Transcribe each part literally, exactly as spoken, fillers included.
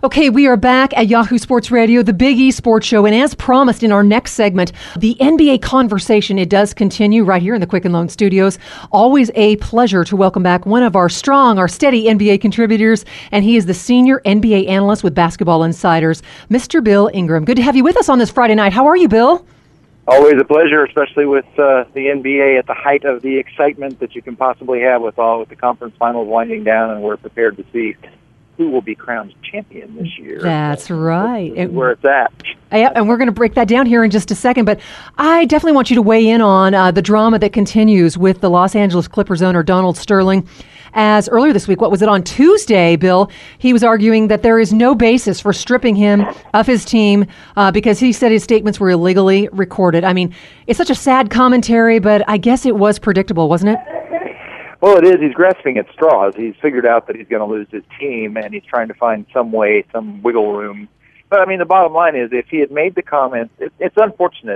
Okay, we are back at Yahoo Sports Radio, the Big E Sports Show, and as promised in our next segment, the N B A conversation, it does continue right here in the Quicken Loan Studios. Always a pleasure to welcome back one of our strong, our steady N B A contributors, and he is the senior N B A analyst with Basketball Insiders, Mister Bill Ingram. Good to have you with us on this Friday night. How are you, Bill? Always a pleasure, especially with uh, the N B A at the height of the excitement that you can possibly have with all with the conference finals winding down, and we're prepared to see who will be crowned champion this year. That's right. This is where it's at. Yeah, and we're going to break that down here in just a second, but I definitely want you to weigh in on uh, the drama that continues with the Los Angeles Clippers owner Donald Sterling. As earlier this week, what was it, on Tuesday, Bill, he was arguing that there is no basis for stripping him of his team uh, because he said his statements were illegally recorded. I mean, it's such a sad commentary, but I guess it was predictable, wasn't it? Well, it is. He's grasping at straws. He's figured out that he's going to lose his team, and he's trying to find some way, some wiggle room. But, I mean, the bottom line is if he had made the comments, it, it's unfortunate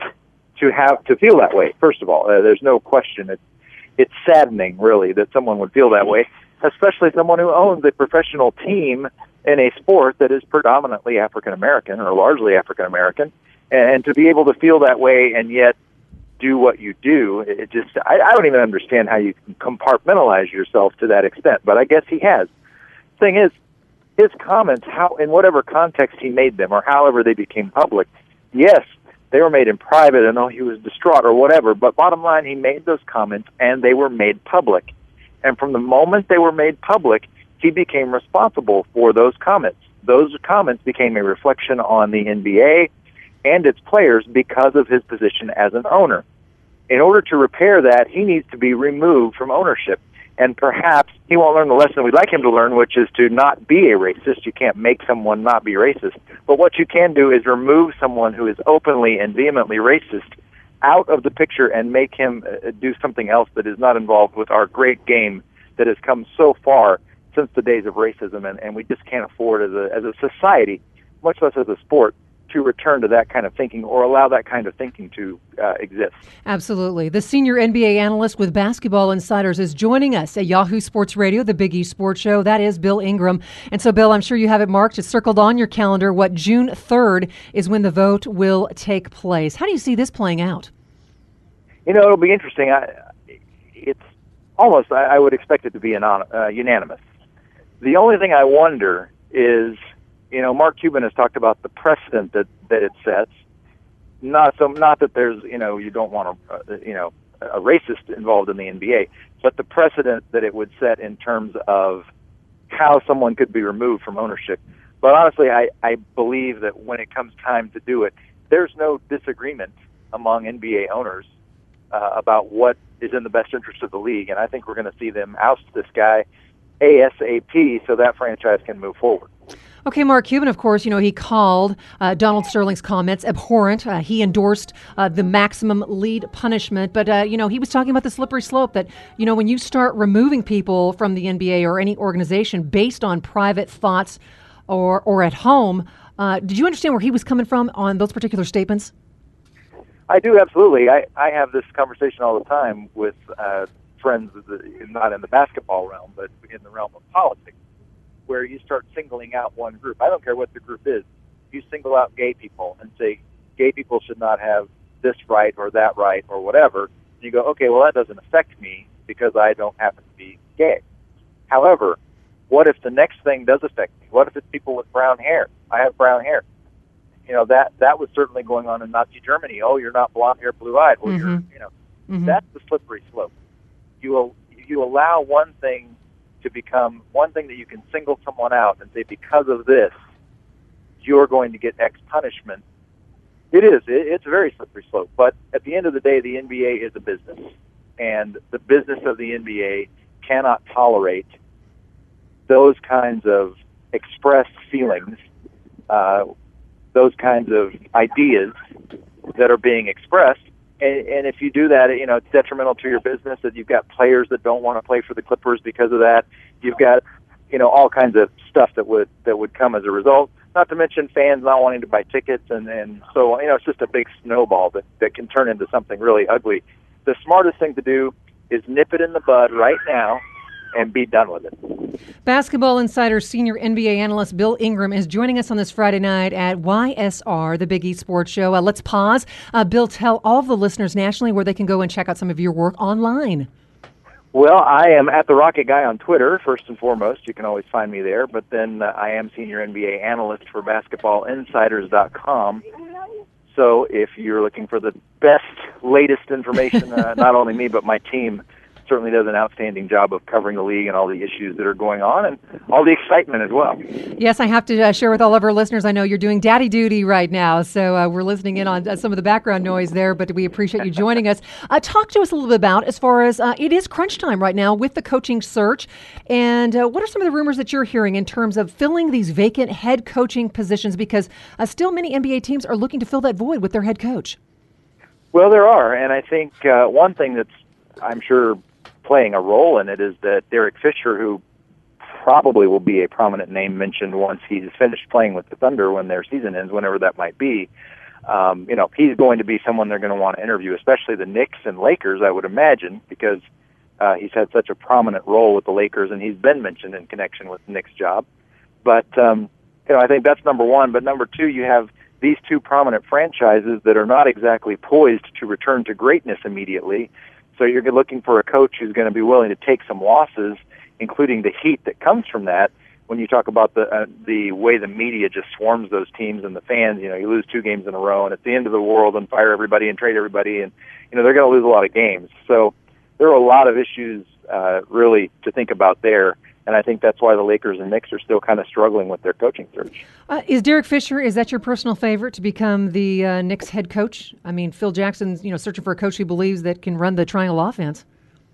to have to feel that way, first of all. Uh, there's no question. It's, it's saddening, really, that someone would feel that way, especially someone who owns a professional team in a sport that is predominantly African-American or largely African-American, and, and to be able to feel that way and yet do what you do, it just, I, I don't even understand how you can compartmentalize yourself to that extent, but I guess he has. Thing is, his comments, how in whatever context he made them or however they became public, yes, they were made in private and oh, he was distraught or whatever, but bottom line, he made those comments and they were made public. And from the moment they were made public, he became responsible for those comments. Those comments became a reflection on the N B A and its players because of his position as an owner. In order to repair that, he needs to be removed from ownership. And perhaps he won't learn the lesson we'd like him to learn, which is to not be a racist. You can't make someone not be racist. But what you can do is remove someone who is openly and vehemently racist out of the picture and make him uh, do something else that is not involved with our great game that has come so far since the days of racism. And, and we just can't afford as a, as a society, much less as a sport, to return to that kind of thinking or allow that kind of thinking to uh, exist. Absolutely. The senior N B A analyst with Basketball Insiders is joining us at Yahoo Sports Radio, the Big E Sports Show. That is Bill Ingram. And so, Bill, I'm sure you have it marked. It's circled on your calendar. What, June third is when the vote will take place. How do you see this playing out? You know, it'll be interesting. I, it's almost, I, I would expect it to be anon- uh, unanimous. The only thing I wonder is, you know, Mark Cuban has talked about the precedent that, that it sets. Not so, not that there's, you know, you don't want a, uh, you know, a racist involved in the N B A, but the precedent that it would set in terms of how someone could be removed from ownership. But honestly, I, I believe that when it comes time to do it, there's no disagreement among N B A owners uh, about what is in the best interest of the league, and I think we're going to see them oust this guy ASAP so that franchise can move forward. Okay, Mark Cuban, of course, you know, he called uh, Donald Sterling's comments abhorrent. Uh, he endorsed uh, the maximum lead punishment. But, uh, you know, he was talking about the slippery slope that, you know, when you start removing people from the N B A or any organization based on private thoughts or, or at home, uh, did you understand where he was coming from on those particular statements? I do, absolutely. I, I have this conversation all the time with uh, friends, not in the basketball realm, but in the realm of politics, where you start singling out one group. I don't care what the group is. You single out gay people and say gay people should not have this right or that right or whatever. And you go, okay, well, that doesn't affect me because I don't happen to be gay. However, what if the next thing does affect me? What if it's people with brown hair? I have brown hair. You know, that that was certainly going on in Nazi Germany. Oh, you're not blonde hair, blue-eyed. Well, mm-hmm. you're, you know, mm-hmm. that's the slippery slope. You you allow one thing to become one thing that you can single someone out and say, because of this, you're going to get X punishment. It is. It, it's a very slippery slope. But at the end of the day, the N B A is a business. And the business of the N B A cannot tolerate those kinds of expressed feelings, uh, those kinds of ideas that are being expressed. And, and if you do that, you know, it's detrimental to your business that you've got players that don't want to play for the Clippers because of that. You've got, you know, all kinds of stuff that would that would come as a result. Not to mention fans not wanting to buy tickets, and, and so, you know, it's just a big snowball that, that can turn into something really ugly. The smartest thing to do is nip it in the bud right now and be done with it. Basketball Insider senior N B A analyst Bill Ingram is joining us on this Friday night at Y S R, the Big East Sports Show. Uh, let's pause. Uh, Bill, tell all of the listeners nationally where they can go and check out some of your work online. Well, I am at the Rocket Guy on Twitter, first and foremost. You can always find me there. But then uh, I am senior N B A analyst for basketball insiders dot com. So if you're looking for the best, latest information, uh, not only me but my team certainly does an outstanding job of covering the league and all the issues that are going on and all the excitement as well. Yes, I have to uh, share with all of our listeners, I know you're doing daddy duty right now, so uh, we're listening in on uh, some of the background noise there, but we appreciate you joining us. Uh, talk to us a little bit about, as far as uh, it is crunch time right now with the coaching search, and uh, what are some of the rumors that you're hearing in terms of filling these vacant head coaching positions, because uh, still many N B A teams are looking to fill that void with their head coach? Well, there are, and I think uh, one thing that's, I'm sure, playing a role in it is that Derek Fisher, who probably will be a prominent name mentioned once he's finished playing with the Thunder when their season ends, whenever that might be, um, you know, he's going to be someone they're going to want to interview, especially the Knicks and Lakers, I would imagine, because uh, he's had such a prominent role with the Lakers, and he's been mentioned in connection with the Knicks job. But, um, you know, I think that's number one. But number two, you have these two prominent franchises that are not exactly poised to return to greatness immediately. So you're looking for a coach who's going to be willing to take some losses, including the heat that comes from that. When you talk about the uh, the way the media just swarms those teams and the fans, you know, you lose two games in a row, and it's the end of the world, and fire everybody and trade everybody, and you know they're going to lose a lot of games. So there are a lot of issues uh, really to think about there. And I think that's why the Lakers and Knicks are still kind of struggling with their coaching search. Uh, is Derek Fisher, is that your personal favorite to become the uh, Knicks head coach? I mean, Phil Jackson's, you know, searching for a coach he believes that can run the triangle offense.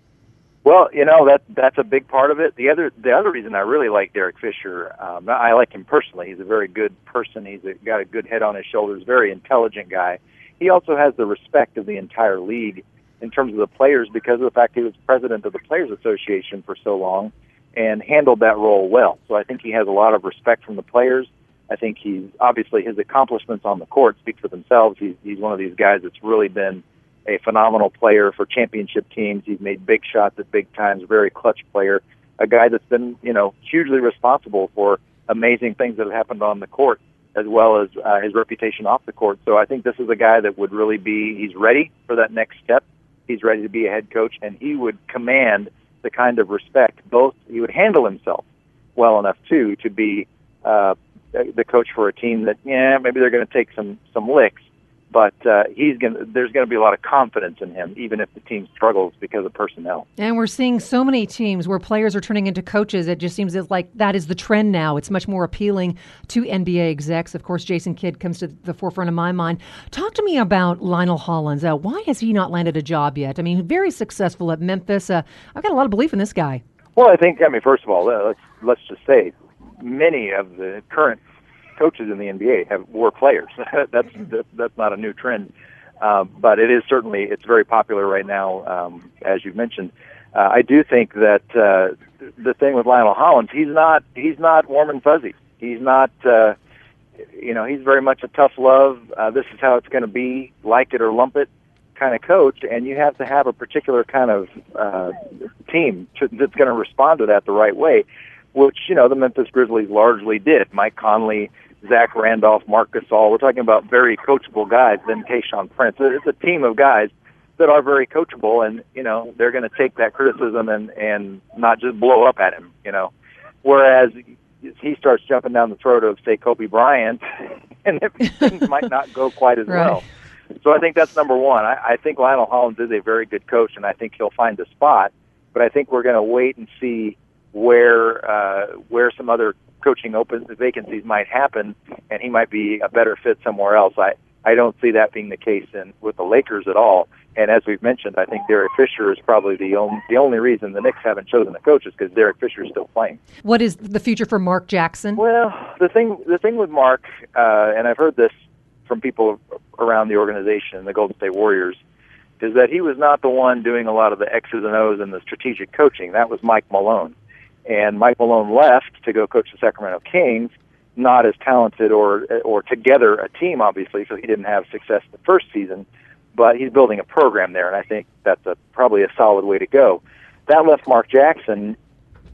Well, you know, that that's a big part of it. The other the other reason I really like Derek Fisher, um, I like him personally. He's a very good person. He's a, got a good head on his shoulders, very intelligent guy. He also has the respect of the entire league in terms of the players because of the fact he was president of the Players Association for so long and handled that role well. So I think he has a lot of respect from the players. I think he's obviously his accomplishments on the court speak for themselves. He's he's one of these guys that's really been a phenomenal player for championship teams. He's made big shots at big times, very clutch player, a guy that's been, you know, hugely responsible for amazing things that have happened on the court as well as uh, his reputation off the court. So I think this is a guy that would really be, he's ready for that next step. He's ready to be a head coach, and he would command the kind of respect. Both he would handle himself well enough too to be uh, the coach for a team that yeah maybe they're going to take some some licks, but uh, he's going there's going to be a lot of confidence in him even if the team struggles because of personnel. And we're seeing so many teams where players are turning into coaches. It just seems like that is the trend now. It's much more appealing to N B A execs. Of course, Jason Kidd comes to the forefront of my mind. Talk to me about Lionel Hollins. Uh, why has he not landed a job yet? I mean, very successful at Memphis. Uh, I've got a lot of belief in this guy. Well, I think, I mean, first of all, let's let's just say many of the current coaches in the N B A have were players. that's that's not a new trend, uh, but it is certainly it's very popular right now, um, as you mentioned. Uh, I do think that uh, the thing with Lionel Hollins, he's not he's not warm and fuzzy. He's not, uh, you know, he's very much a tough love. Uh, this is how it's going to be, like it or lump it kind of coach, and you have to have a particular kind of uh, team to, that's going to respond to that the right way, which, you know, the Memphis Grizzlies largely did. Mike Conley, Zach Randolph, Marc Gasol. We're talking about very coachable guys. Then Tayshaun Prince. It's a team of guys that are very coachable, and, you know, they're going to take that criticism and, and not just blow up at him, you know. Whereas he starts jumping down the throat of, say, Kobe Bryant, and things might not go quite as right. well. So I think that's number one. I, I think Lionel Hollins is a very good coach, and I think he'll find a spot. But I think we're going to wait and see where uh, where some other coaching open vacancies might happen, and he might be a better fit somewhere else. I, I don't see that being the case in with the Lakers at all. And as we've mentioned, I think Derek Fisher is probably the only the only reason the Knicks haven't chosen a coach is because Derek Fisher is still playing. What is the future for Mark Jackson? Well, the thing the thing with Mark, uh, and I've heard this from people around the organization, the Golden State Warriors, is that he was not the one doing a lot of the X's and O's and the strategic coaching. That was Mike Malone. And Mike Malone left to go coach the Sacramento Kings, not as talented or or together a team, obviously, so he didn't have success the first season, but he's building a program there, and I think that's a, probably a solid way to go. That left Mark Jackson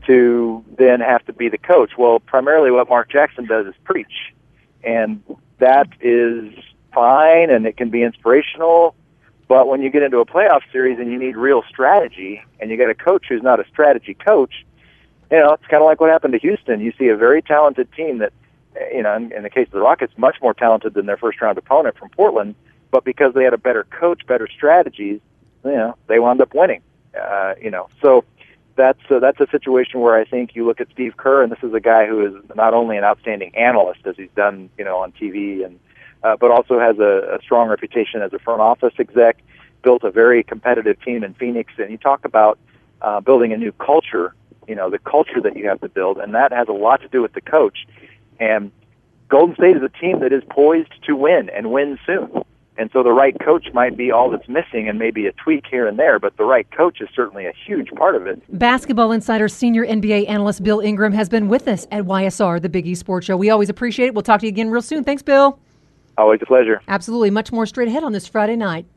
to then have to be the coach. Well, primarily what Mark Jackson does is preach, and that is fine, and it can be inspirational. But when you get into a playoff series and you need real strategy, and you get a coach who's not a strategy coach, you know, it's kind of like what happened to Houston. You see a very talented team that, you know, in, in the case of the Rockets, much more talented than their first-round opponent from Portland, but because they had a better coach, better strategies, you know, they wound up winning. Uh, you know, so that's uh, that's a situation where I think you look at Steve Kerr, and this is a guy who is not only an outstanding analyst, as he's done, you know, on T V, and uh, but also has a, a strong reputation as a front office exec, built a very competitive team in Phoenix, and you talk about uh, building a new culture, you know, the culture that you have to build, and that has a lot to do with the coach. And Golden State is a team that is poised to win and win soon. And so the right coach might be all that's missing, and maybe a tweak here and there, but the right coach is certainly a huge part of it. Basketball Insider senior N B A analyst Bill Ingram has been with us at Y S R, the Big East Sports Show. We always appreciate it. We'll talk to you again real soon. Thanks, Bill. Always a pleasure. Absolutely. Much more straight ahead on this Friday night.